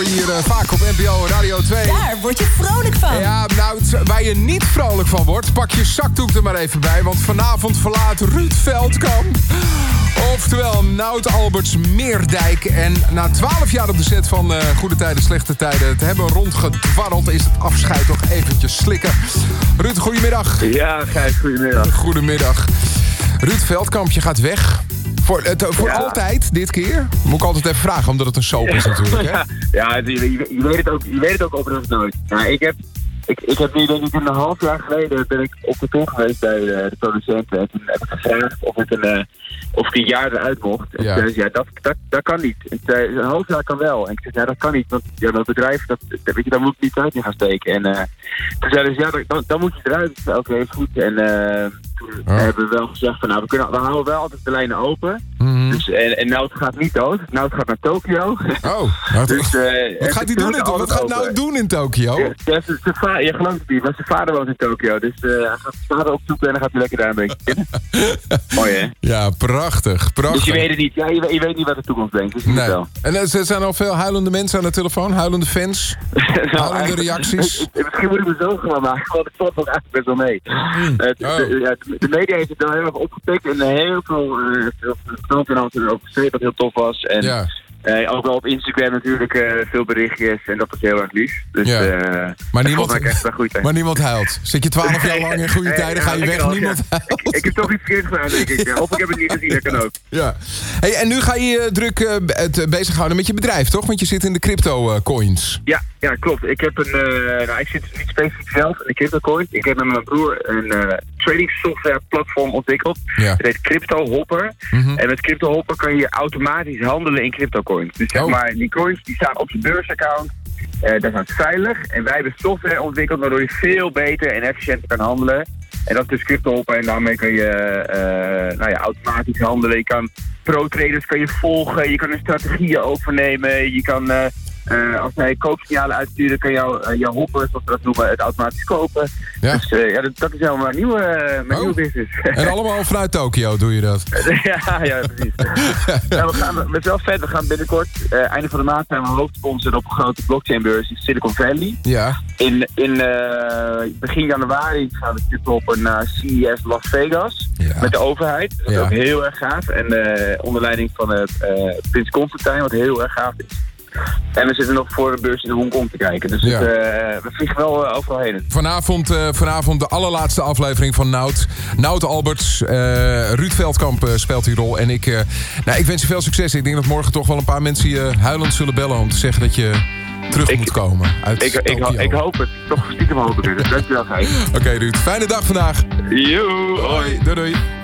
hoor je hier vaak op NPO Radio 2. Daar word je vrolijk van. Ja, nou, waar je niet vrolijk van wordt, pak je zakdoek er maar even bij. Want vanavond verlaat Ruud Veldkamp, oftewel Nout Alberts Meerdijk. En na 12 jaar op de set van Goede Tijden, Slechte Tijden te hebben rondgedwarreld, is het afscheid toch eventjes slikken. Ruud, goedemiddag. Ja, Gijs, goedemiddag. Goedemiddag. Ruud Veldkamp, je gaat weg. Voor altijd, dit keer? Moet ik altijd even vragen, omdat het een soap is natuurlijk, hè? Ja, je weet het ook overigens nooit. Ja, ik heb nu denk ik een half jaar geleden ben ik op kantoor geweest bij de producenten. En toen heb ik gevraagd of ik een jaar eruit mocht. En toen zei ze, dat kan niet. Een half jaar kan wel. En ik zei, dat kan niet. Want dat bedrijf, daar moet ik niet tijd in gaan steken. En toen zeiden ze, dan moet je eruit. Oké, is goed. En toen hebben we wel gezegd van, we houden wel altijd de lijnen open. Mm-hmm. Dus, en Nout gaat niet dood. Nout gaat naar Tokio. Oh, dus, wat gaat hij doen? Wat gaat Nout doen in Tokio? Je gelooft het niet, maar zijn vader woont in Tokio. Dus hij gaat zijn vader opzoeken en dan gaat hij lekker daar een beetje in. Mooi, hè? Ja, prachtig. Dus je weet het niet. Ja, je weet niet wat de toekomst brengt. Dus nee. Wel. En er zijn al veel huilende mensen aan de telefoon? Huilende fans? Huilende reacties? Misschien moet ik me zo gaan maken, want het valt ook eigenlijk best wel mee. De media heeft het wel heel erg opgepikt en heel veel filmpjes over geschreven, wat heel tof was. En ook wel op Instagram natuurlijk veel berichtjes en dat was heel erg lief. Dus, maar niemand huilt. Zit je 12 jaar lang in Goede Tijden, ga je weg, niemand huilt. Ik heb toch iets verkeerd gedaan, denk ik. Of ik heb het niet gezien, dat kan ook. Ja. Hey, en nu ga je druk bezighouden met je bedrijf, toch? Want je zit in de crypto coins. Ja, klopt. Ik heb ik zit niet specifiek zelf in de crypto coins. Ik heb met mijn broer een trading software platform ontwikkeld. Ja. Dat heet Crypto Hopper. Mm-hmm. En met Crypto Hopper kan je automatisch handelen in crypto coins. Dus zeg maar, die coins die staan op je beursaccount. Dat is veilig. En wij hebben software ontwikkeld waardoor je veel beter en efficiënter kan handelen. En dat is dus Crypto Hopper. En daarmee kan je automatisch handelen. Je kan pro-traders volgen. Je kan hun strategieën overnemen. Je kan... als zij koopsignalen uitsturen, kan jouw hopper, zoals we dat noemen, het automatisch kopen. Ja. Dus dat is helemaal mijn nieuwe business. En allemaal vanuit Tokio doe je dat? ja, precies. We zijn wel vet. We gaan binnenkort, einde van de maand, zijn we hoofdsponsor op een grote blockchainbeurs in Silicon Valley. Ja. In begin januari gaan we hoppen naar CES Las Vegas met de overheid. Dat is ook heel erg gaaf. En onder leiding van Prins Constantijn, wat heel erg gaaf is. En we zitten nog voor de beurs in Hongkong te kijken. Dus we vliegen wel overal heen. Vanavond de allerlaatste aflevering van Nout. Nout Alberts. Ruud Veldkamp speelt die rol. En ik wens je veel succes. Ik denk dat morgen toch wel een paar mensen je huilend zullen bellen om te zeggen dat je terug moet komen uit ik hoop het. Toch stiekem hoop ik het. Dankjewel, Gijs. Oké, Ruud. Fijne dag vandaag. Joe. Hoi. Doei.